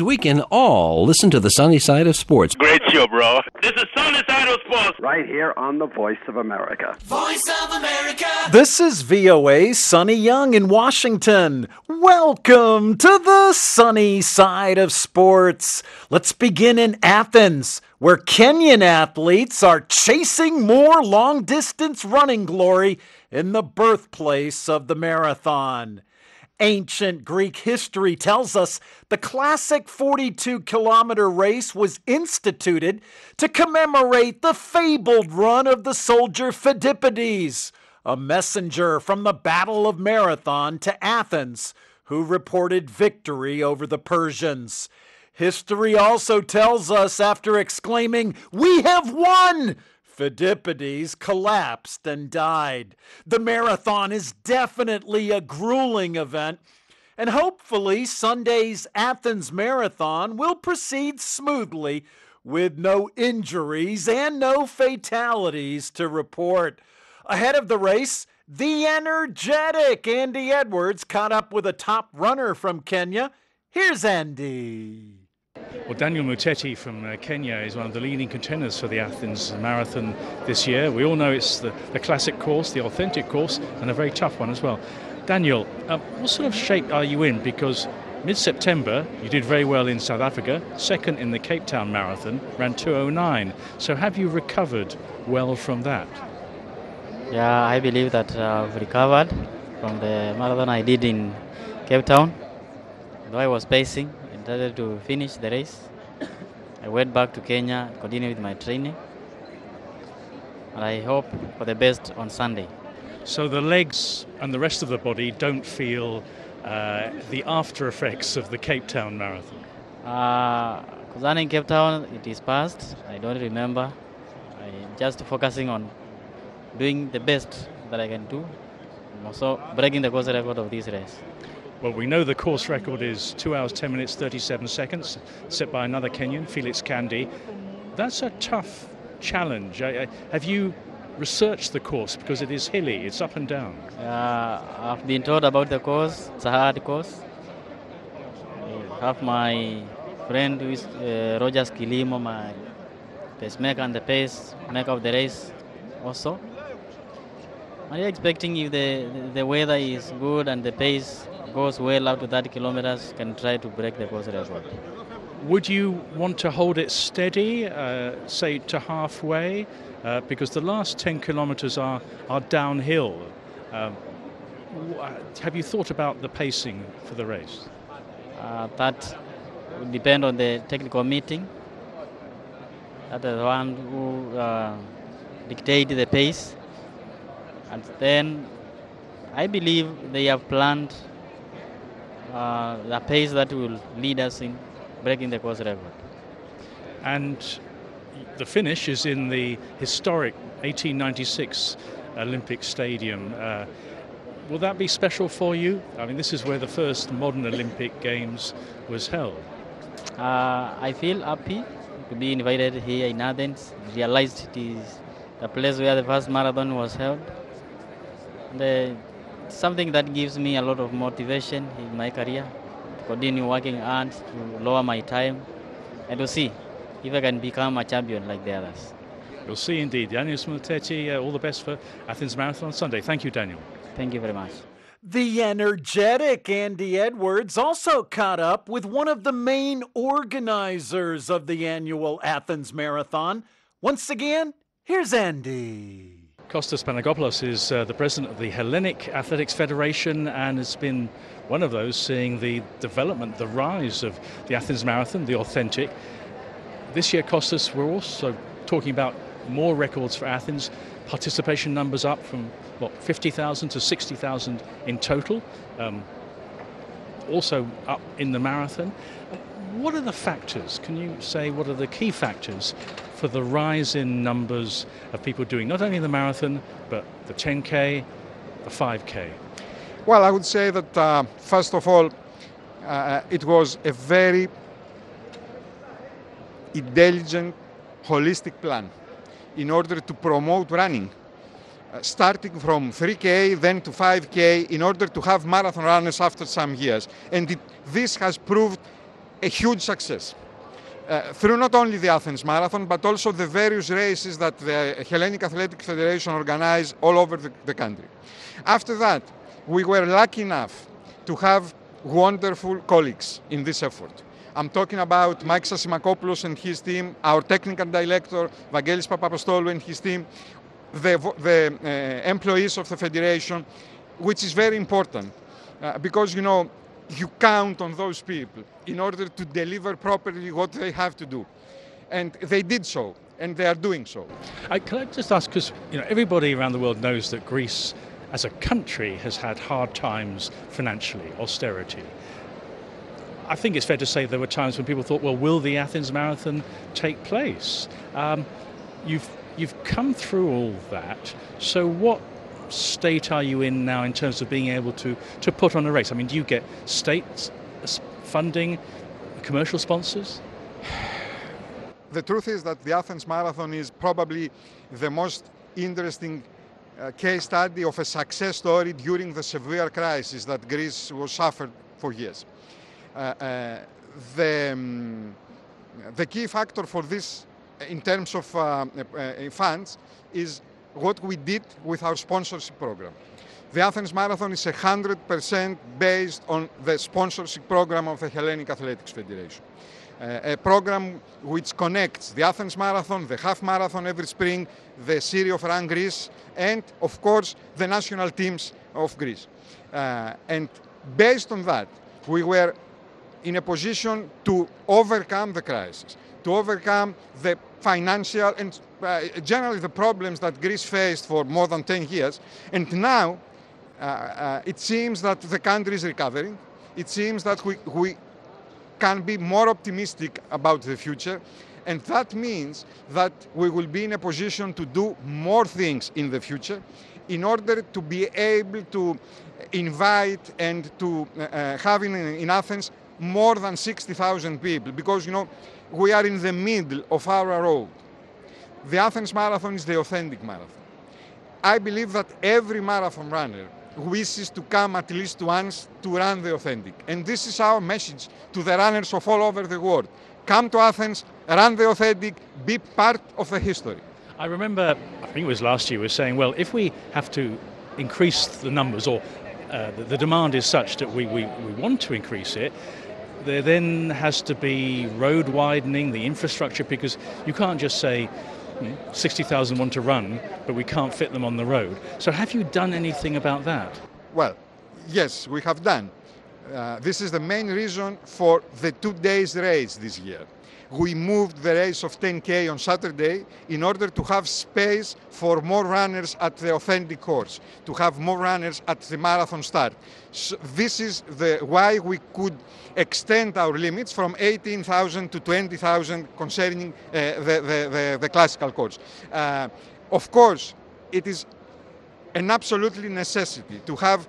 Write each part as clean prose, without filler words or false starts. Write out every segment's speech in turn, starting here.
means we can all listen to the sunny side of sports. Great show, bro. This is Sunny Side of Sports. Right here on the Voice of America. Voice of America. This is VOA's Sonny Young in Washington. Welcome to the sunny side of sports. Let's begin in Athens, where Kenyan athletes are chasing more long-distance running glory in the birthplace of the marathon. Ancient Greek history tells us the classic 42-kilometer race was instituted to commemorate the fabled run of the soldier Phidippides, a messenger from the Battle of Marathon to Athens, who reported victory over the Persians. History also tells us, after exclaiming, "We have won!" Phidippides collapsed and died. The marathon is definitely a grueling event, and hopefully Sunday's Athens Marathon will proceed smoothly with no injuries and no fatalities to report. Ahead of the race, the energetic Andy Edwards caught up with a top runner from Kenya. Here's Andy. Well, Daniel Muteti from Kenya is one of the leading contenders for the Athens Marathon this year. We all know it's the classic course, the authentic course, and a very tough one as well. Daniel, what sort of shape are you in? Because mid-September, you did very well in South Africa, second in the Cape Town Marathon, ran 2:09. So have you recovered well from that? Yeah, I believe that I've recovered from the marathon I did in Cape Town. Though I was pacing, intended to finish the race. I went back to Kenya, continued with my training, and I hope for the best on Sunday. So the legs and the rest of the body don't feel the after effects of the Cape Town Marathon? Concerning Cape Town, it is past. I don't remember. I'm just focusing on doing the best that I can do, and also breaking the course record of this race. Well, we know the course record is 2 hours, 10 minutes, 37 seconds, set by another Kenyan, Felix Kandi. That's a tough challenge. Have you researched the course? Because it is hilly, it's up and down. I've been told about the course. It's a hard course. I have my friend who is Rogers Kilimo, my pacemaker and the pacemaker of the race also. I'm expecting if the weather is good and the pace goes well up to 30 kilometers, can try to break the course record. Would you want to hold it steady, say to halfway? Because the last 10 kilometers are downhill. Have you thought about the pacing for the race? That would depend on the technical meeting. That is the one who dictates the pace. And then I believe they have planned the pace that will lead us in breaking the course record. And the finish is in the historic 1896 Olympic Stadium. Will that be special for you? I mean, this is where the first modern Olympic Games was held. I feel happy to be invited here in Athens. Realized it is the place where the first marathon was held. And, something that gives me a lot of motivation in my career to continue working hard to lower my time and to see if I can become a champion like the others. You'll see indeed. Daniel Muteti, all the best for Athens Marathon on Sunday. Thank you, Daniel. Thank you very much. The energetic Andy Edwards also caught up with one of the main organizers of the annual Athens Marathon. Once again, here's Andy. Kostas Panagopoulos is the president of the Hellenic Athletics Federation and has been one of those seeing the development, the rise of the Athens Marathon, the authentic. This year, Kostas, we're also talking about more records for Athens. Participation numbers up from, 50,000 to 60,000 in total. Also up in the marathon. What are the factors? Can you say what are the key factors for the rise in numbers of people doing not only the marathon, but the 10K, the 5K? Well, I would say that, first of all, it was a very intelligent, holistic plan in order to promote running, starting from 3K, then to 5K, in order to have marathon runners after some years. And this has proved a huge success. Through not only the Athens Marathon, but also the various races that the Hellenic Athletic Federation organized all over the country. After that, we were lucky enough to have wonderful colleagues in this effort. I'm talking about Mike Sasimakopoulos and his team, our technical director, Vangelis Papapostoulou and his team, the employees of the federation, which is very important because, you know, you count on those people in order to deliver properly what they have to do. And they did so, and they are doing so. Can I just ask, because everybody around the world knows that Greece as a country has had hard times financially, austerity. I think it's fair to say there were times when people thought, well, will the Athens Marathon take place? You've come through all that, so what state are you in now in terms of being able to put on a race? I mean, do you get state funding, commercial sponsors? The truth is that the Athens Marathon is probably the most interesting case study of a success story during the severe crisis that Greece was suffered for years. The key factor for this in terms of funds is what we did with our sponsorship program. The Athens Marathon is 100% based on the sponsorship program of the Hellenic Athletics Federation. A program which connects the Athens Marathon, the half marathon every spring, the Series of Run Greece, and of course the national teams of Greece. And based on that, we were in a position to overcome the crisis, to overcome the financial and generally the problems that Greece faced for more than 10 years. And now it seems that the country is recovering. It seems that we can be more optimistic about the future. And that means that we will be in a position to do more things in the future in order to be able to invite and to have in Athens more than 60,000 people, because, we are in the middle of our road. The Athens Marathon is the authentic marathon. I believe that every marathon runner wishes to come at least once to run the authentic. And this is our message to the runners of all over the world. Come to Athens, run the authentic, be part of the history. I remember, I think it was last year, we were saying, well, if we have to increase the numbers, or the demand is such that we want to increase it, there then has to be road widening, the infrastructure, because you can't just say 60,000 want to run, but we can't fit them on the road. So have you done anything about that? Well, yes, we have done. This is the main reason for the 2 days race this year. We moved the race of 10K on Saturday in order to have space for more runners at the authentic course, to have more runners at the marathon start. So this is why we could extend our limits from 18,000 to 20,000 concerning the classical course. Of course, it is an absolutely necessity to have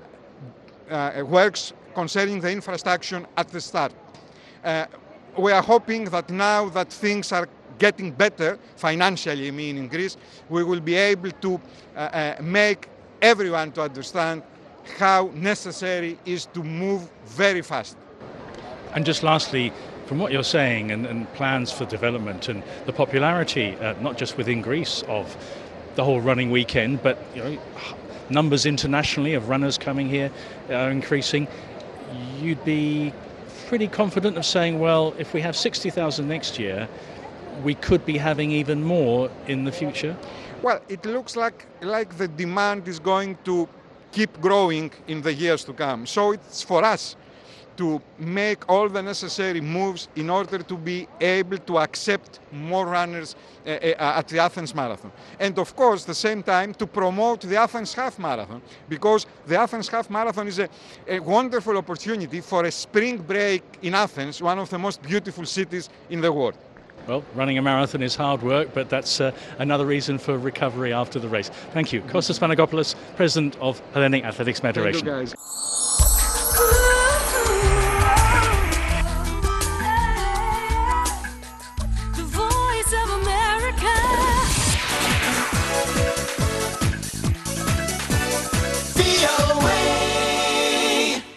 works concerning the infrastructure at the start. We are hoping that now that things are getting better financially, I mean, in Greece, we will be able to make everyone to understand how necessary it is to move very fast. And just lastly, from what you're saying and plans for development and the popularity, not just within Greece, of the whole running weekend, but numbers internationally of runners coming here are increasing, you'd be pretty confident of saying, well, if we have 60,000 next year, we could be having even more in the future? Well, it looks like the demand is going to keep growing in the years to come. So it's for us to make all the necessary moves in order to be able to accept more runners at the Athens Marathon. And of course, at the same time, to promote the Athens Half Marathon, because the Athens Half Marathon is a wonderful opportunity for a spring break in Athens, one of the most beautiful cities in the world. Well, running a marathon is hard work, but that's another reason for recovery after the race. Thank you. Kostas Panagopoulos, President of Hellenic Athletics Federation. Thank you, guys. Hi,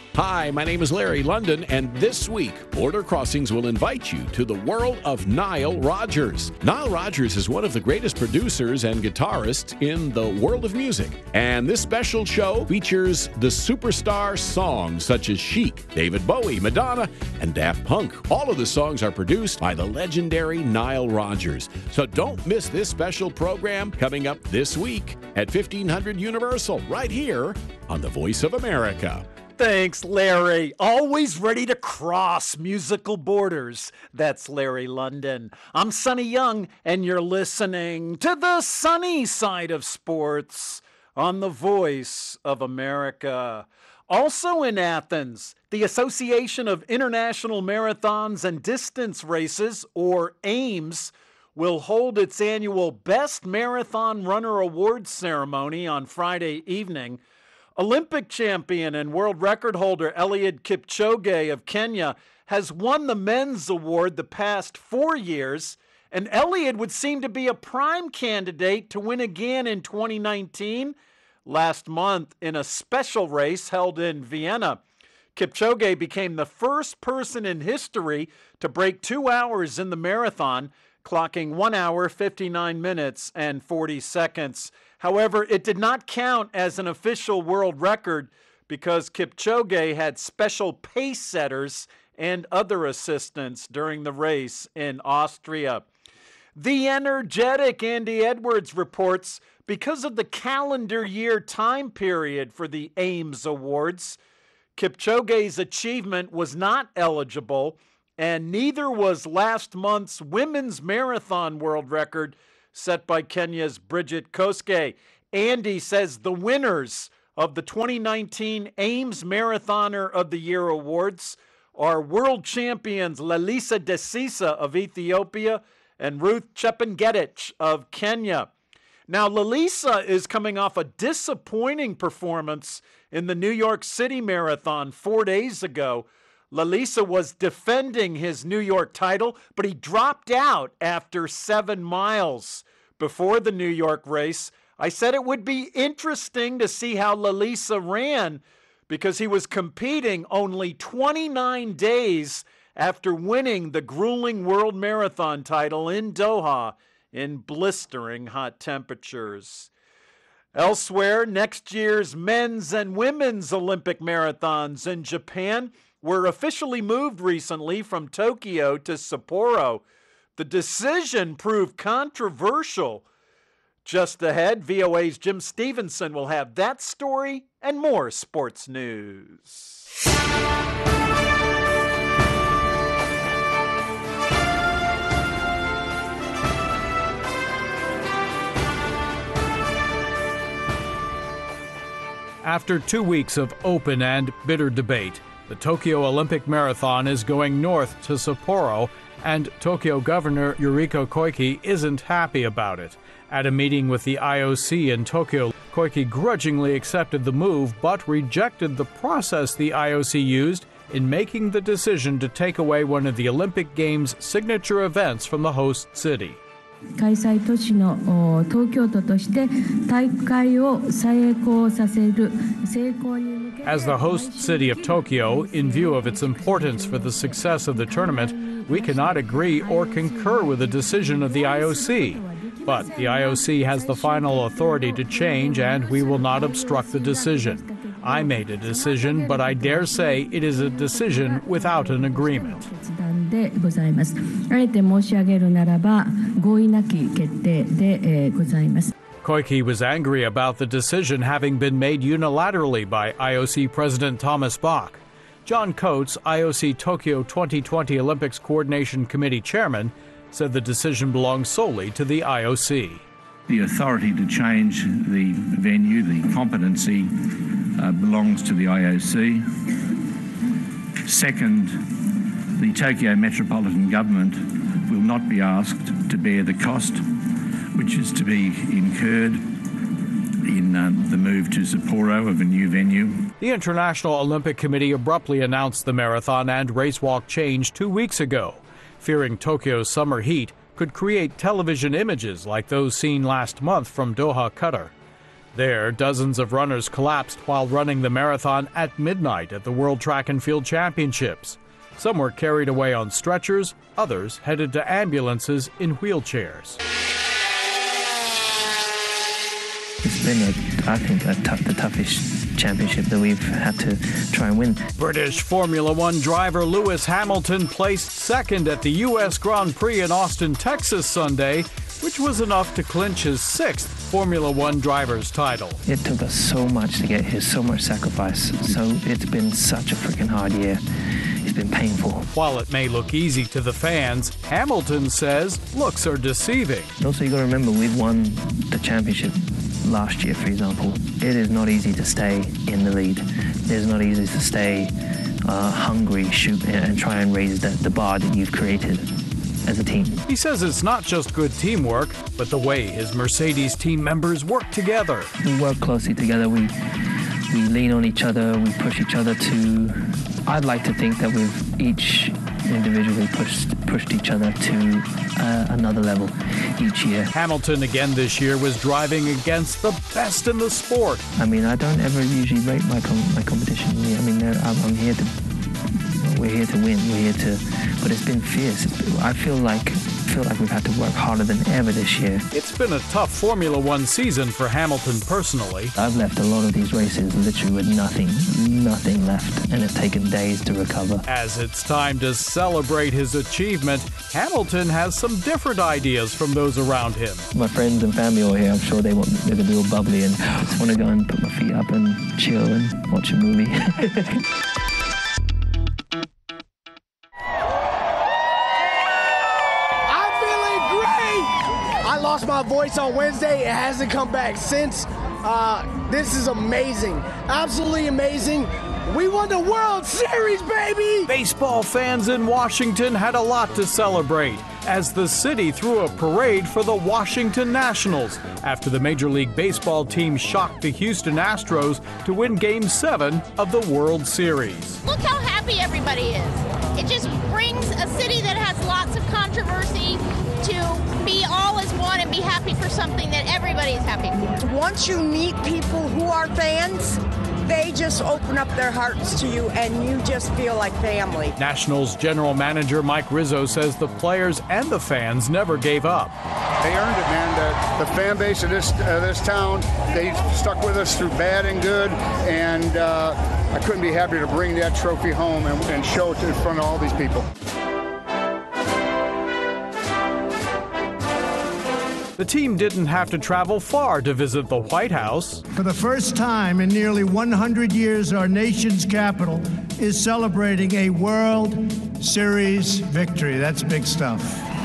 Hi, my name is Larry London, and this week, Border Crossings will invite you to the world of Nile Rodgers. Nile Rodgers is one of the greatest producers and guitarists in the world of music, and this special show features the superstar songs such as Chic, David Bowie, Madonna, and Daft Punk. All of the songs are produced by the legendary Nile Rodgers. So don't miss this special program coming up this week at 1500 Universal, right here on The Voice of America. Thanks, Larry. Always ready to cross musical borders. That's Larry London. I'm Sonny Young, and you're listening to the sunny side of sports on the Voice of America. Also in Athens, the Association of International Marathons and Distance Races, or AIMS, will hold its annual Best Marathon Runner Awards ceremony on Friday evening. Olympic champion and world record holder Eliud Kipchoge of Kenya has won the men's award the past 4 years, and Eliud would seem to be a prime candidate to win again in 2019. Last month, in a special race held in Vienna, Kipchoge became the first person in history to break 2 hours in the marathon, clocking 1 hour, 59 minutes, and 40 seconds. However, it did not count as an official world record because Kipchoge had special pace setters and other assistants during the race in Austria. The energetic Andy Edwards reports because of the calendar year time period for the AIMS Awards, Kipchoge's achievement was not eligible, and neither was last month's women's marathon world record set by Kenya's Bridget Koske. Andy says the winners of the 2019 AIMS Marathoner of the Year Awards are world champions Lalisa Desisa of Ethiopia and Ruth Chepngetich of Kenya. Now, Lalisa is coming off a disappointing performance in the New York City Marathon 4 days ago. Lalisa was defending his New York title, but he dropped out after 7 miles. Before the New York race, I said it would be interesting to see how Lalisa ran because he was competing only 29 days after winning the grueling world marathon title in Doha in blistering hot temperatures. Elsewhere, next year's men's and women's Olympic marathons in Japan were officially moved recently from Tokyo to Sapporo. The decision proved controversial. Just ahead, VOA's Jim Stevenson will have that story and more sports news. After 2 weeks of open and bitter debate, the Tokyo Olympic Marathon is going north to Sapporo, and Tokyo Governor Yuriko Koike isn't happy about it. At a meeting with the IOC in Tokyo, Koike grudgingly accepted the move but rejected the process the IOC used in making the decision to take away one of the Olympic Games' signature events from the host city. 開催都市の東京都として大会を成功させる成功に向け As the host city of Tokyo, in view of its importance for the success of the tournament, we cannot agree or concur with the decision of the IOC. But the IOC has the final authority to change, and we will not obstruct the decision. I made a decision, but I dare say it is a decision without an agreement. 決断でございます。あえて申し上げるならば合意なき決定でございます。 Koike was angry about the decision having been made unilaterally by IOC President Thomas Bach. John Coates, IOC Tokyo 2020 Olympics Coordination Committee chairman, said the decision belongs solely to the IOC. The authority to change the venue, the competency, belongs to the IOC. Second, the Tokyo Metropolitan Government will not be asked to bear the cost which is to be incurred in the move to Sapporo of a new venue. The International Olympic Committee abruptly announced the marathon and racewalk change 2 weeks ago, fearing Tokyo's summer heat could create television images like those seen last month from Doha, Qatar. There, dozens of runners collapsed while running the marathon at midnight at the World Track and Field Championships. Some were carried away on stretchers, others headed to ambulances in wheelchairs. It's been, the toughest championship that we've had to try and win. British Formula One driver Lewis Hamilton placed second at the U.S. Grand Prix in Austin, Texas Sunday, which was enough to clinch his sixth Formula One driver's title. It took us so much to get here, so much sacrifice. So it's been such a freaking hard year. It's been painful. While it may look easy to the fans, Hamilton says looks are deceiving. And also, you got to remember, we've won the championship last year, for example. It is not easy to stay in the lead. It is not easy to stay hungry, shoot, and try and raise the bar that you've created as a team. He says it's not just good teamwork, but the way his Mercedes team members work together. We work closely together. We lean on each other. We push each other to... I'd like to think that we've each individually pushed each other to another level each year. Hamilton again this year was driving against the best in the sport. I mean, I don't ever usually rate my competition. I mean, I'm here to... We're here to win. We're here to... But it's been fierce. I feel like we've had to work harder than ever this year. It's been a tough Formula One season for Hamilton personally. I've left a lot of these races literally with nothing left, and it's taken days to recover. As it's time to celebrate his achievement, Hamilton has some different ideas from those around him. My friends and family all here, I'm sure they're going to be all bubbly and just want to go and put my feet up and chill and watch a movie. Lost my voice on Wednesday. It hasn't come back since. This is amazing. Absolutely amazing. We won the World Series, baby! Baseball fans in Washington had a lot to celebrate as the city threw a parade for the Washington Nationals after the Major League Baseball team shocked the Houston Astros to win Game 7 of the World Series. Look how happy everybody is. It just brings a city that has lots of controversy to be all as one and be happy for something that everybody is happy for. Once you meet people who are fans, they just open up their hearts to you and you just feel like family. Nationals general manager Mike Rizzo says the players and the fans never gave up. They earned it, man. The fan base of this town, they stuck with us through bad and good, and I couldn't be happier to bring that trophy home and show it in front of all these people. The team didn't have to travel far to visit the White House. For the first time in nearly 100 years, our nation's capital is celebrating a World Series victory. That's big stuff.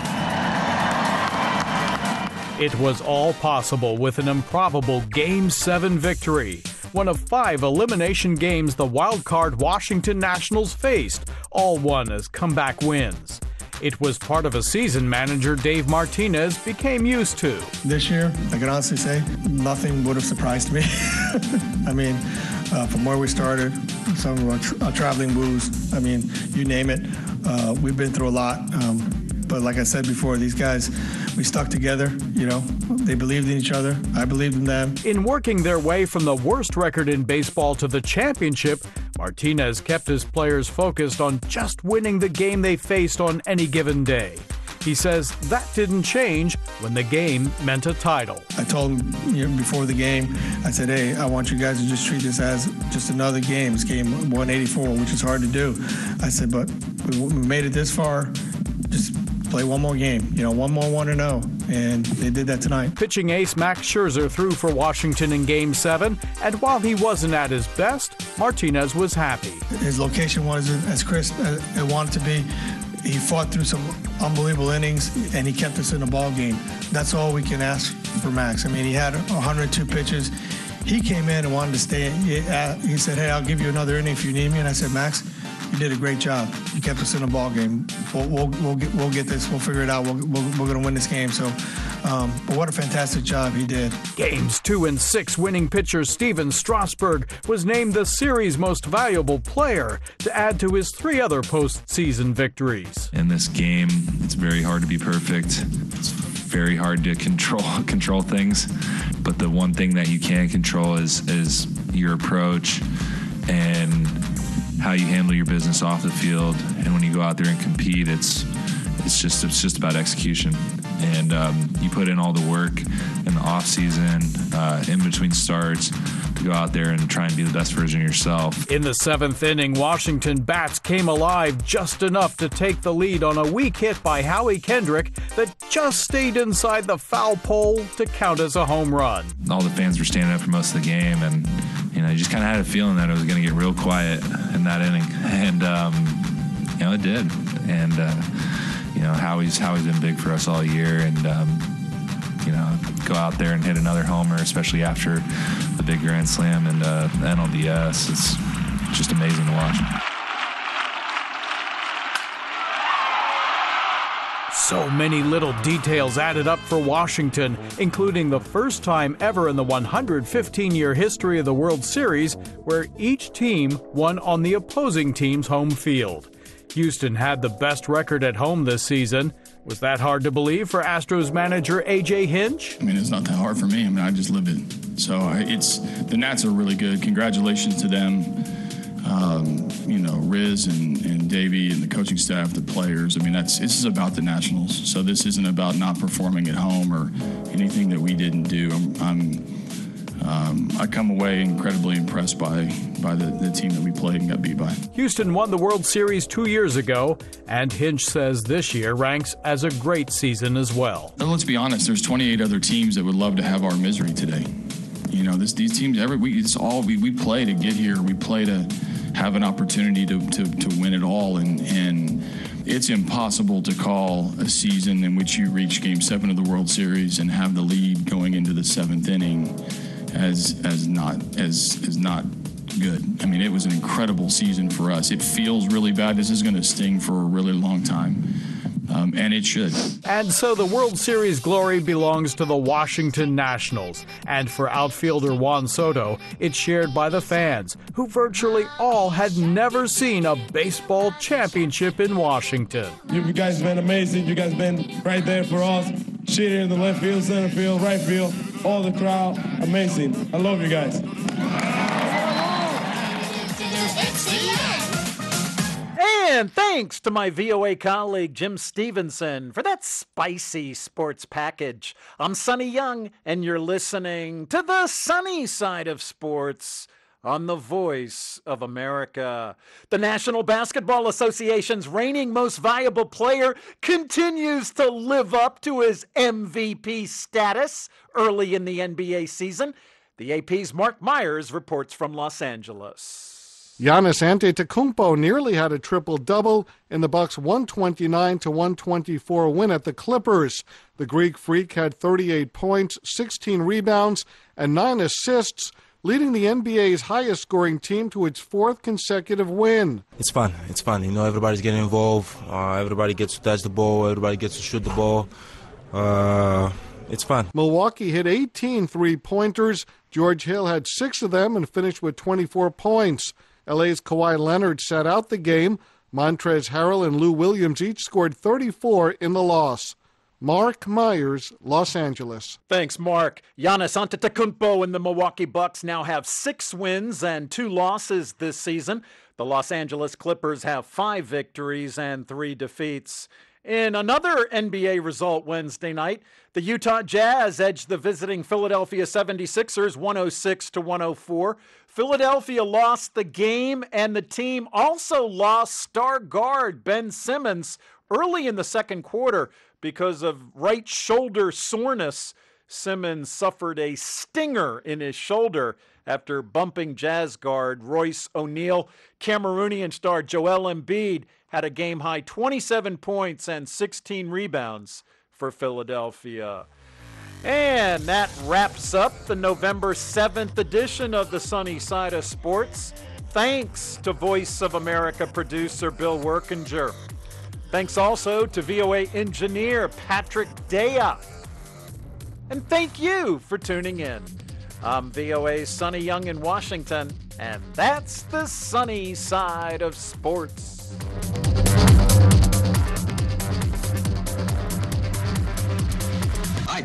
It was all possible with an improbable Game 7 victory, one of 5 elimination games the wild-card Washington Nationals faced, all won as comeback wins. It was part of a season manager Dave Martinez became used to. This year, I can honestly say, nothing would have surprised me. I mean, from where we started, some of our traveling blues, I mean, you name it. We've been through a lot. But like I said before, these guys, we stuck together, they believed in each other. I believed in them. In working their way from the worst record in baseball to the championship, Martinez kept his players focused on just winning the game they faced on any given day. He says that didn't change when the game meant a title. I told him before the game, I said, hey, I want you guys to just treat this as just another game. It's game 184, which is hard to do. I said, but we made it this far. Just play one more game, one more 1-0, and they did that tonight. Pitching ace Max Scherzer threw for Washington in Game 7, and while he wasn't at his best, Martinez was happy. His location wasn't as crisp as it wanted to be. He fought through some unbelievable innings, and he kept us in the ball game. That's all we can ask for Max. I mean, he had 102 pitches. He came in and wanted to stay. He said, hey, I'll give you another inning if you need me. And I said, Max, you did a great job. You kept us in the ball game. We'll get this. We'll figure it out. We're going to win this game. So, but what a fantastic job he did. Games 2 and 6 winning pitcher Steven Strasburg was named the series' most valuable player to add to his 3 other postseason victories. In this game, it's very hard to be perfect. It's very hard to control things, but the one thing that you can control is your approach and how you handle your business off the field. And when you go out there and compete, it's just about execution. And you put in all the work in the off season, in between starts, to go out there and try and be the best version of yourself. In the 7th inning, Washington bats came alive just enough to take the lead on a weak hit by Howie Kendrick that just stayed inside the foul pole to count as a home run. All the fans were standing up for most of the game, and you just kind of had a feeling that it was going to get real quiet in that inning, and it did. And Howie's been big for us all year, and go out there and hit another homer, especially after the big grand slam and NLDS. It's just amazing to watch. So many little details added up for Washington, including the first time ever in the 115-year history of the World Series where each team won on the opposing team's home field. Houston had the best record at home this season. Was that hard to believe for Astros manager A.J. Hinch? I mean, it's not that hard for me. I mean, I just live it. So the Nats are really good. Congratulations to them. Riz and Davey and the coaching staff, the players. I mean, this is about the Nationals. So this isn't about not performing at home or anything that we didn't do. I come away incredibly impressed by the team that we played and got beat by. Houston won the World Series 2 years ago, and Hinch says this year ranks as a great season as well. And let's be honest, there's 28 other teams that would love to have our misery today. These teams, we play to get here. We play to have an opportunity to win it all, and it's impossible to call a season in which you reach Game 7 of the World Series and have the lead going into the 7th inning as not good. I mean, it was an incredible season for us. It feels really bad. This is going to sting for a really long time, and it should. And so the World Series glory belongs to the Washington Nationals. And for outfielder Juan Soto, it's shared by the fans, who virtually all had never seen a baseball championship in Washington. You guys been amazing. You guys been right there for us. Cheering in the left field, center field, right field, all the crowd. Amazing. I love you guys. And thanks to my VOA colleague Jim Stevenson for that spicy sports package. I'm Sonny Young, and you're listening to the sunny side of sports on the Voice of America. The National Basketball Association's reigning most valuable player continues to live up to his MVP status early in the NBA season. The AP's Mark Myers reports from Los Angeles. Giannis Antetokounmpo nearly had a triple-double in the Bucks' 129-124 win at the Clippers. The Greek Freak had 38 points, 16 rebounds, and 9 assists, leading the NBA's highest-scoring team to its 4th consecutive win. It's fun. It's fun. Everybody's getting involved. Everybody gets to touch the ball. Everybody gets to shoot the ball. It's fun. Milwaukee hit 18 three-pointers. George Hill had 6 of them and finished with 24 points. LA's Kawhi Leonard sat out the game. Montrezl Harrell and Lou Williams each scored 34 in the loss. Mark Myers, Los Angeles. Thanks, Mark. Giannis Antetokounmpo and the Milwaukee Bucks now have 6 wins and 2 losses this season. The Los Angeles Clippers have 5 victories and 3 defeats. In another NBA result Wednesday night, the Utah Jazz edged the visiting Philadelphia 76ers 106-104. Philadelphia lost the game, and the team also lost star guard Ben Simmons early in the second quarter because of right shoulder soreness. Simmons suffered a stinger in his shoulder after bumping Jazz guard Royce O'Neal. Cameroonian star Joel Embiid had a game-high 27 points and 16 rebounds for Philadelphia. And that wraps up the November 7th edition of the Sunny Side of Sports. Thanks to Voice of America producer Bill Workinger. Thanks also to VOA engineer Patrick Dea. And thank you for tuning in. I'm VOA's Sonny Young in Washington, and that's the Sunny Side of Sports.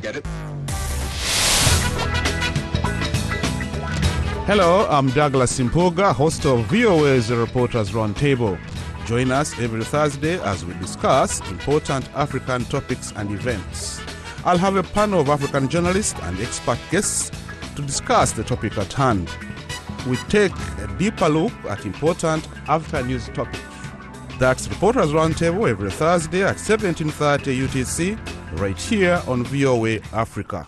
get it. Hello, I'm Douglas Simpoga, host of VOA's Reporters Roundtable. Join us every Thursday as we discuss important African topics and events. I'll have a panel of African journalists and expert guests to discuss the topic at hand. We take a deeper look at important African news topics. That's Reporters Roundtable every Thursday at 17:30 UTC, right here on VOA Africa.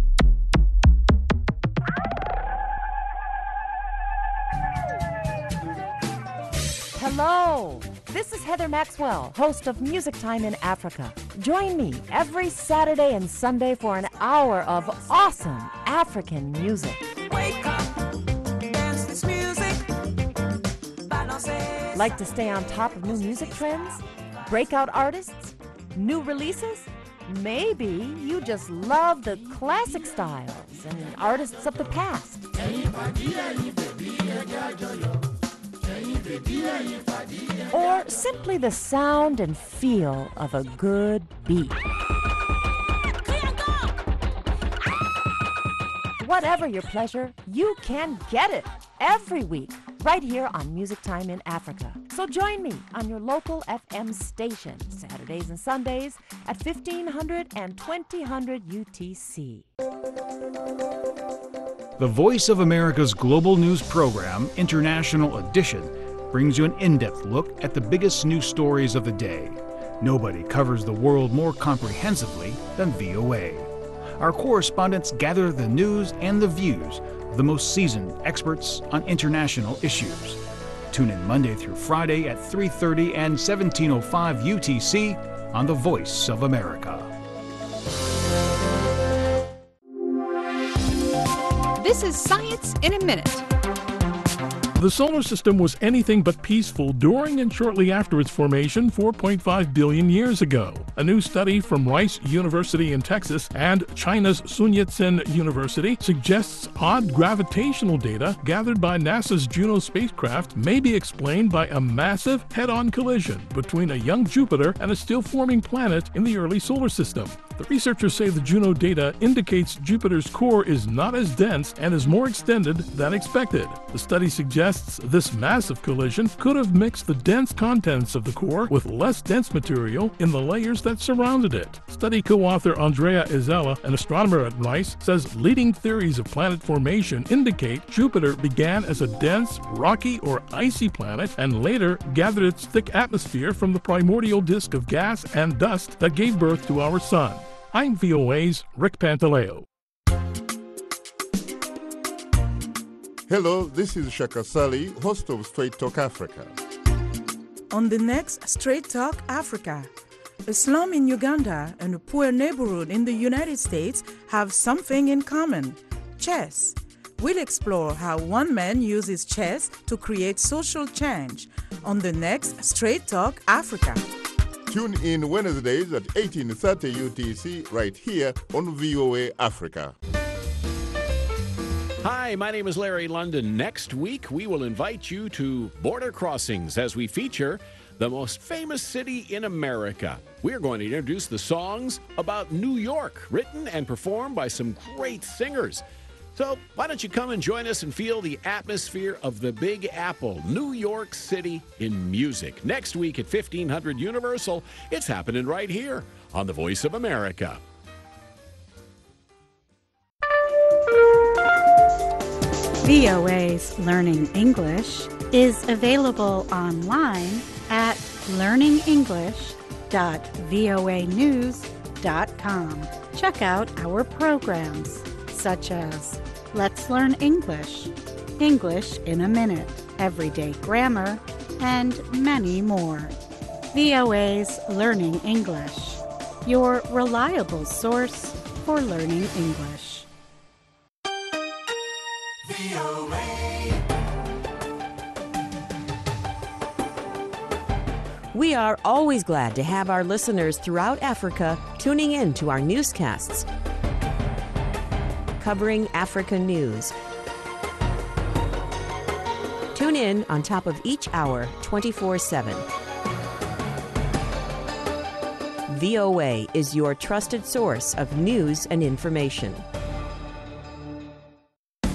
Hello, this is Heather Maxwell, host of Music Time in Africa. Join me every Saturday and Sunday for an hour of awesome African music. Wake up, dance this music. Like to stay on top of new music trends? Breakout artists? New releases? Maybe you just love the classic styles and artists of the past. Or simply the sound and feel of a good beat. Whatever your pleasure, you can get it every week right here on Music Time in Africa. So join me on your local FM station Saturdays and Sundays at 1500 and 2000 UTC. The Voice of America's global news program, International Edition, brings you an in-depth look at the biggest news stories of the day. Nobody covers the world more comprehensively than VOA. Our correspondents gather the news and the views of the most seasoned experts on international issues. Tune in Monday through Friday at 3:30 and 17:05 UTC on The Voice of America. This is Science in a Minute. The solar system was anything but peaceful during and shortly after its formation 4.5 billion years ago. A new study from Rice University in Texas and China's Sun Yat-sen University suggests odd gravitational data gathered by NASA's Juno spacecraft may be explained by a massive head-on collision between a young Jupiter and a still-forming planet in the early solar system. The researchers say the Juno data indicates Jupiter's core is not as dense and is more extended than expected. The study suggests this massive collision could have mixed the dense contents of the core with less dense material in the layers that surrounded it. Study co-author Andrea Izella, an astronomer at Rice, says leading theories of planet formation indicate Jupiter began as a dense, rocky or icy planet and later gathered its thick atmosphere from the primordial disk of gas and dust that gave birth to our sun. I'm VOA's Rick Pantaleo. Hello, this is Shaka Sali, host of Straight Talk Africa. On the next Straight Talk Africa, a slum in Uganda and a poor neighborhood in the United States have something in common: chess. We'll explore how one man uses chess to create social change on the next Straight Talk Africa. Tune in Wednesdays at 18:30 UTC right here on VOA Africa. Hi, my name is Larry London. Next week, we will invite you to Border Crossings as we feature the most famous city in America. We're going to introduce the songs about New York, written and performed by some great singers. So why don't you come and join us and feel the atmosphere of the Big Apple, New York City, in music. Next week at 1500 Universal, it's happening right here on The Voice of America. VOA's Learning English is available online at learningenglish.voanews.com. Check out our programs such as Let's Learn English, English in a Minute, Everyday Grammar, and many more. VOA's Learning English, your reliable source for learning English. We are always glad to have our listeners throughout Africa tuning in to our newscasts covering African news. Tune in on top of each hour 24/7. VOA is your trusted source of news and information.